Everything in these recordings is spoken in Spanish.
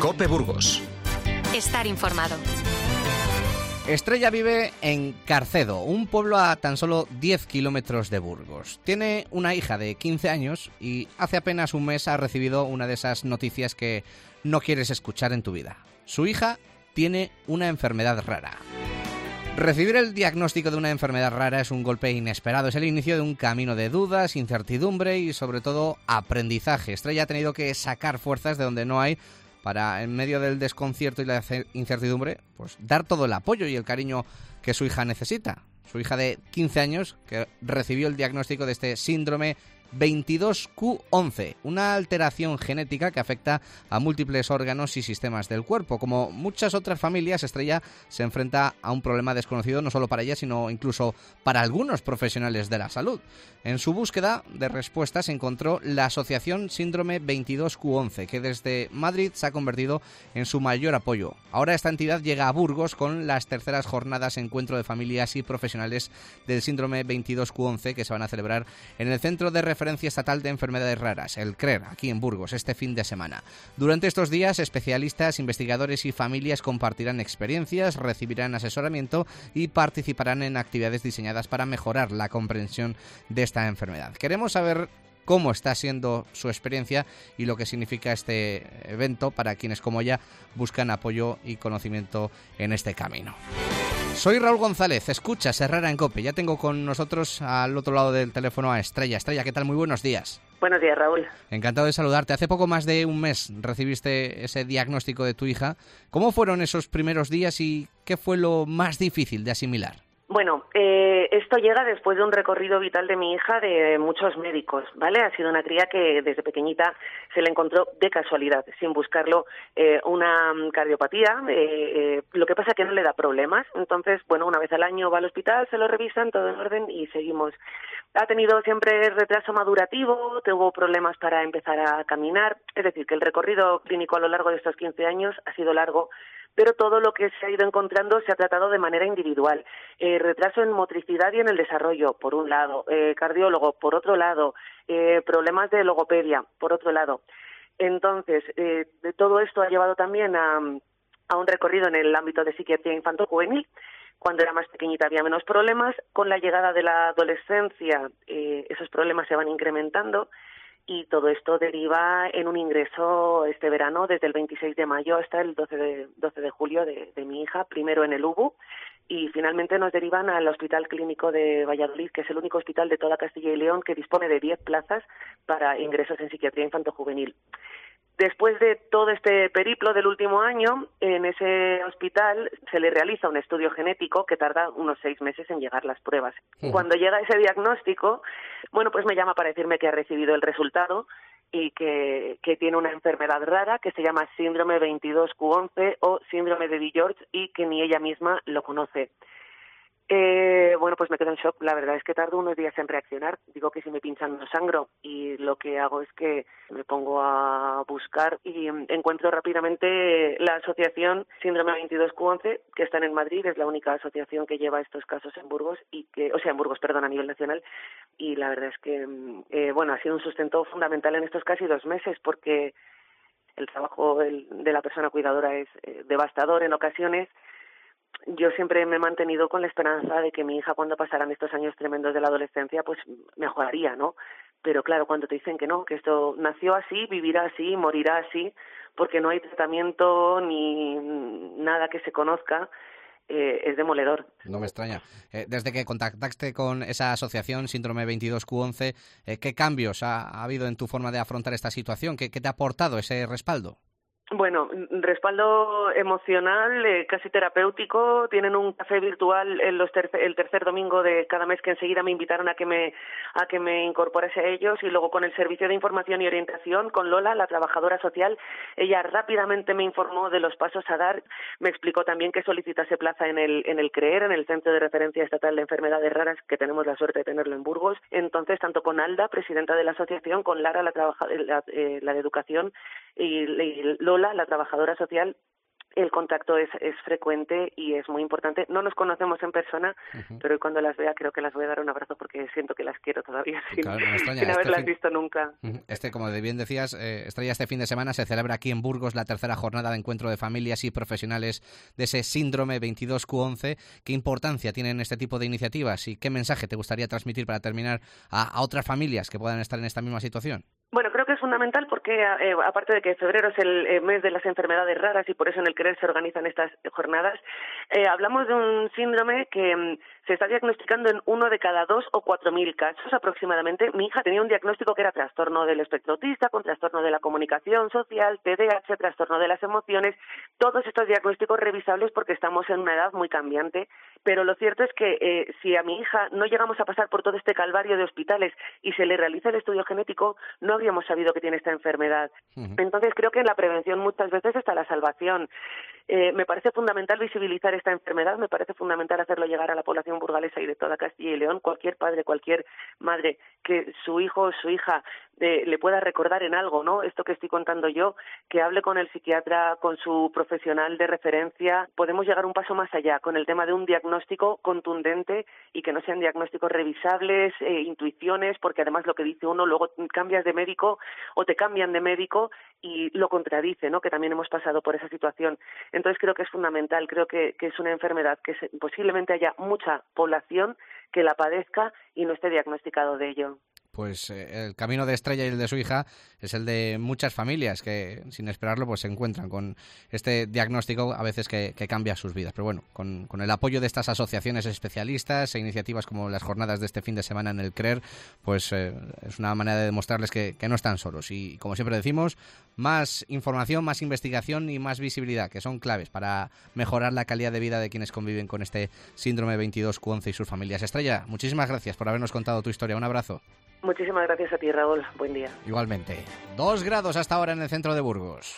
COPE Burgos. Estar informado. Estrella vive en Carcedo, un pueblo a tan solo 10 kilómetros de Burgos. Tiene una hija de 15 años y hace apenas un mes ha recibido una de esas noticias que no quieres escuchar en tu vida. Su hija tiene una enfermedad rara. Recibir el diagnóstico de una enfermedad rara es un golpe inesperado. Es el inicio de un camino de dudas, incertidumbre y sobre todo aprendizaje. Estrella ha tenido que sacar fuerzas de donde no hay para, en medio del desconcierto y la incertidumbre, pues dar todo el apoyo y el cariño que su hija necesita. Su hija de 15 años, que recibió el diagnóstico de este síndrome 22q11, una alteración genética que afecta a múltiples órganos y sistemas del cuerpo. Como muchas otras familias, Estrella se enfrenta a un problema desconocido no solo para ella, sino incluso para algunos profesionales de la salud. En su búsqueda de respuestas encontró la asociación Síndrome 22q11, que desde Madrid se ha convertido en su mayor apoyo. Ahora esta entidad llega a Burgos con las terceras jornadas Encuentro de Familias y Profesionales del Síndrome 22q11, que se van a celebrar en el Centro de Referencia Estatal de Enfermedades Raras, el CRER, aquí en Burgos, este fin de semana. Durante estos días, especialistas, investigadores y familias compartirán experiencias, recibirán asesoramiento y participarán en actividades diseñadas para mejorar la comprensión de esta enfermedad. Queremos saber cómo está siendo su experiencia y lo que significa este evento para quienes como ella buscan apoyo y conocimiento en este camino. Soy Raúl González, escuchas Herrera en COPE. Ya tengo con nosotros al otro lado del teléfono a Estrella. Estrella, ¿qué tal? Muy buenos días. Buenos días, Raúl. Encantado de saludarte. Hace poco más de un mes recibiste ese diagnóstico de tu hija. ¿Cómo fueron esos primeros días y qué fue lo más difícil de asimilar? Bueno, esto llega después de un recorrido vital de mi hija de muchos médicos, ¿vale? Ha sido una cría que desde pequeñita se le encontró de casualidad, sin buscarlo, una cardiopatía. Lo que pasa es que no le da problemas. Entonces, bueno, una vez al año va al hospital, se lo revisan, todo en orden y seguimos. Ha tenido siempre retraso madurativo, tuvo problemas para empezar a caminar. Es decir, que el recorrido clínico a lo largo de estos 15 años ha sido largo, pero todo lo que se ha ido encontrando se ha tratado de manera individual. Retraso en motricidad y en el desarrollo, por un lado, cardiólogo, por otro lado, problemas de logopedia, por otro lado. Entonces, de todo esto ha llevado también a un recorrido en el ámbito de psiquiatría infanto-juvenil. Cuando era más pequeñita había menos problemas. Con la llegada de la adolescencia, esos problemas se van incrementando. Y todo esto deriva en un ingreso este verano, desde el 26 de mayo hasta el 12 de julio de mi hija, primero en el UBU, y finalmente nos derivan al Hospital Clínico de Valladolid, que es el único hospital de toda Castilla y León que dispone de 10 plazas para ingresos en psiquiatría infanto-juvenil. Después de todo este periplo del último año, en ese hospital se le realiza un estudio genético que tarda unos 6 meses en llegar las pruebas. Cuando llega ese diagnóstico, bueno, pues me llama para decirme que ha recibido el resultado y que tiene una enfermedad rara que se llama síndrome 22q11 o síndrome de DiGeorge y que ni ella misma lo conoce. Bueno, pues me quedo en shock. La verdad es que tardo unos días en reaccionar. Digo que si me pinchan no sangro y lo que hago es que me pongo a buscar y encuentro rápidamente la asociación Síndrome 22q11 que está en Madrid. Es la única asociación que lleva estos casos en Burgos en Burgos, a nivel nacional. Y la verdad es que, bueno, ha sido un sustento fundamental en estos casi 2 meses porque el trabajo de la persona cuidadora es devastador en ocasiones. Yo siempre me he mantenido con la esperanza de que mi hija, cuando pasaran estos años tremendos de la adolescencia, pues mejoraría, ¿no? Pero claro, cuando te dicen que no, que esto nació así, vivirá así, morirá así, porque no hay tratamiento ni nada que se conozca, es demoledor. No me extraña. Desde que contactaste con esa asociación Síndrome 22q11, ¿qué cambios ha habido en tu forma de afrontar esta situación? ¿Qué te ha aportado ese respaldo? Bueno, respaldo emocional, casi terapéutico. Tienen un café virtual el tercer domingo de cada mes que enseguida me invitaron a que me incorporase a ellos, y luego con el servicio de información y orientación, con Lola, la trabajadora social, ella rápidamente me informó de los pasos a dar, me explicó también que solicitase plaza en el CREER, en el Centro de Referencia Estatal de Enfermedades Raras, que tenemos la suerte de tenerlo en Burgos. Entonces, tanto con Alda, presidenta de la asociación, con Lara, la de Educación, y Lola, la trabajadora social, el contacto es frecuente y es muy importante. No nos conocemos en persona, pero cuando las vea creo que las voy a dar un abrazo porque siento que las quiero todavía sin haberlas visto nunca. Como bien decías, Estrella, este fin de semana se celebra aquí en Burgos la tercera jornada de encuentro de familias y profesionales de ese síndrome 22q11. ¿Qué importancia tienen este tipo de iniciativas y qué mensaje te gustaría transmitir para terminar a otras familias que puedan estar en esta misma situación? Bueno, creo que es fundamental porque, aparte de que febrero es el mes de las enfermedades raras y por eso en el CRER se organizan estas jornadas, hablamos de un síndrome que se está diagnosticando en 1 de cada 2 o 4.000 casos aproximadamente. Mi hija tenía un diagnóstico que era trastorno del espectro autista, con trastorno de la comunicación social, TDAH, trastorno de las emociones, todos estos diagnósticos revisables porque estamos en una edad muy cambiante, pero lo cierto es que si a mi hija no llegamos a pasar por todo este calvario de hospitales y se le realiza el estudio genético, no habríamos sabido que tiene esta enfermedad. Entonces creo que en la prevención muchas veces está la salvación. Me parece fundamental visibilizar esta enfermedad, me parece fundamental hacerlo llegar a la población burgalesa y de toda Castilla y León, cualquier padre, cualquier madre, que su hijo o su hija le pueda recordar en algo, ¿no? Esto que estoy contando yo, que hable con el psiquiatra, con su profesional de referencia. Podemos llegar un paso más allá con el tema de un diagnóstico contundente y que no sean diagnósticos revisables, intuiciones, porque además lo que dice uno, luego cambias de médico o te cambian de médico y lo contradice, ¿no? Que también hemos pasado por esa situación. Entonces creo que es fundamental, creo que es una enfermedad que posiblemente haya mucha población que la padezca y no esté diagnosticado de ello. Pues el camino de Estrella y el de su hija es el de muchas familias que sin esperarlo pues se encuentran con este diagnóstico a veces que cambia sus vidas. Pero bueno, con el apoyo de estas asociaciones especialistas e iniciativas como las jornadas de este fin de semana en el CRER, pues es una manera de demostrarles que no están solos. Y como siempre decimos, más información, más investigación y más visibilidad, que son claves para mejorar la calidad de vida de quienes conviven con este síndrome 22q11 y sus familias. Estrella, muchísimas gracias por habernos contado tu historia. Un abrazo. Muchísimas gracias a ti, Raúl. Buen día. Igualmente. 2 grados hasta ahora en el centro de Burgos.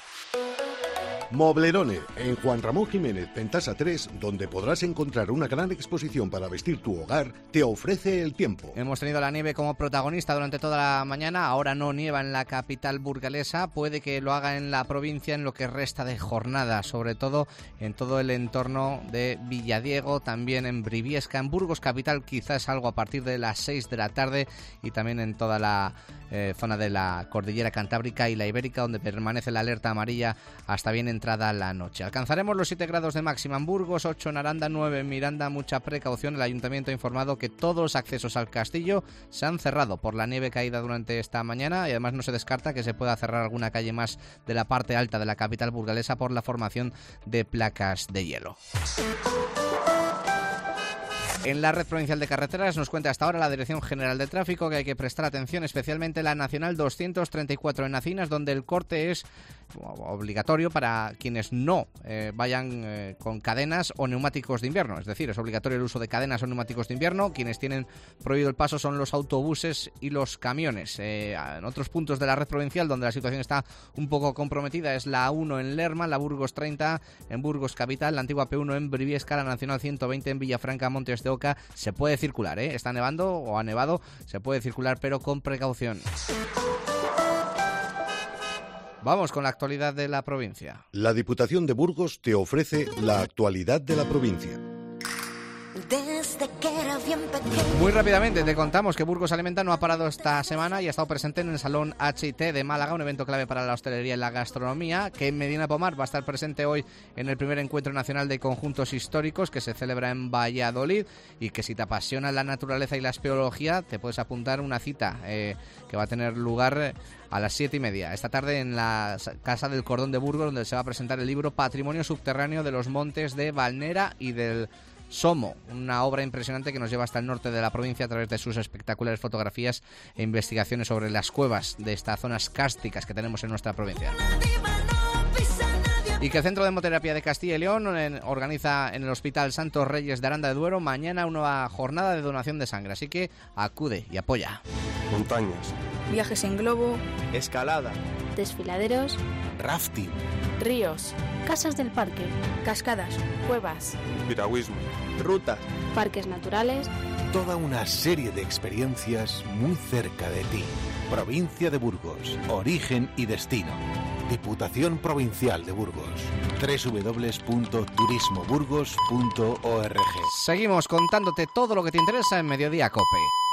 Moblerone, en Juan Ramón Jiménez, Pentasa 3, donde podrás encontrar una gran exposición para vestir tu hogar, te ofrece el tiempo. Hemos tenido la nieve como protagonista durante toda la mañana, ahora no nieva en la capital burgalesa, puede que lo haga en la provincia en lo que resta de jornada, sobre todo en todo el entorno de Villadiego, también en Briviesca, en Burgos capital quizás algo a partir de las 6 de la tarde y también en toda la zona de la cordillera cantábrica y la ibérica, donde permanece la alerta amarilla hasta bien entrada la noche. Alcanzaremos los 7 grados de máxima en Burgos, 8 en Aranda, 9 en Miranda. Mucha precaución. El ayuntamiento ha informado que todos los accesos al castillo se han cerrado por la nieve caída durante esta mañana y además no se descarta que se pueda cerrar alguna calle más de la parte alta de la capital burgalesa por la formación de placas de hielo. En la Red Provincial de Carreteras nos cuenta hasta ahora la Dirección General de Tráfico que hay que prestar atención especialmente la Nacional 234 en Acinas, donde el corte es obligatorio para quienes no vayan con cadenas o neumáticos de invierno. Es decir, es obligatorio el uso de cadenas o neumáticos de invierno. Quienes tienen prohibido el paso son los autobuses y los camiones. En otros puntos de la red provincial donde la situación está un poco comprometida es la A1 en Lerma, la Burgos 30 en Burgos Capital, la antigua P1 en Briviesca, la Nacional 120 en Villafranca, Montes de Oca. Se puede circular, está nevando o ha nevado, se puede circular pero con precaución. Vamos con la actualidad de la provincia. La Diputación de Burgos te ofrece la actualidad de la provincia. Muy rápidamente te contamos que Burgos Alimenta no ha parado esta semana y ha estado presente en el Salón H&T de Málaga, un evento clave para la hostelería y la gastronomía, que en Medina Pomar va a estar presente hoy en el primer encuentro nacional de conjuntos históricos que se celebra en Valladolid y que si te apasiona la naturaleza y la espeleología te puedes apuntar una cita que va a tener lugar a las 7:30 esta tarde en la Casa del Cordón de Burgos, donde se va a presentar el libro Patrimonio Subterráneo de los Montes de Valnera y del Somo, una obra impresionante que nos lleva hasta el norte de la provincia a través de sus espectaculares fotografías e investigaciones sobre las cuevas de estas zonas kársticas que tenemos en nuestra provincia. Y que el Centro de Hemoterapia de Castilla y León organiza en el Hospital Santos Reyes de Aranda de Duero mañana una nueva jornada de donación de sangre, así que acude y apoya. Montañas, viajes en globo, escalada, desfiladeros, rafting, ríos, casas del parque, cascadas, cuevas, piragüismo, rutas, parques naturales. Toda una serie de experiencias muy cerca de ti. Provincia de Burgos, origen y destino. Diputación Provincial de Burgos. www.turismoburgos.org. Seguimos contándote todo lo que te interesa en Mediodía COPE.